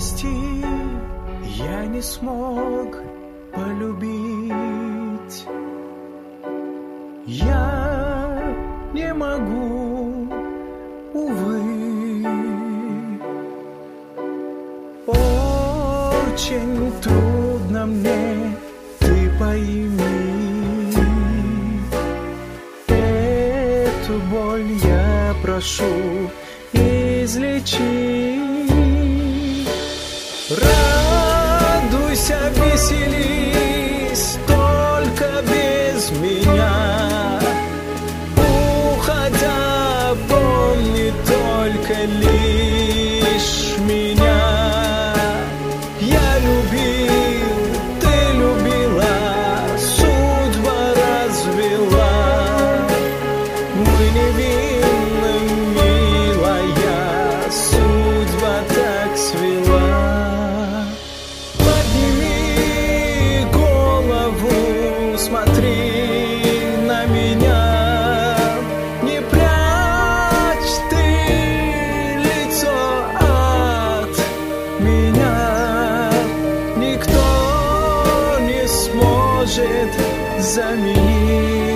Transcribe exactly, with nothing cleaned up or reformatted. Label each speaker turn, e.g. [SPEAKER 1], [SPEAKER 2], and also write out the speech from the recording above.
[SPEAKER 1] прости, я не смог полюбить. Я не могу, увы. Очень трудно мне, ты пойми. Эту боль я прошу излечи. Радуйся, веселись, только без меня. Уходя, помни только лишь меня. Я любил, ты любила, судьба развела. Мы невинны, милая, судьба так свела. Подними голову, смотри на меня. Не прячь ты лицо от меня. Никто не сможет заменить.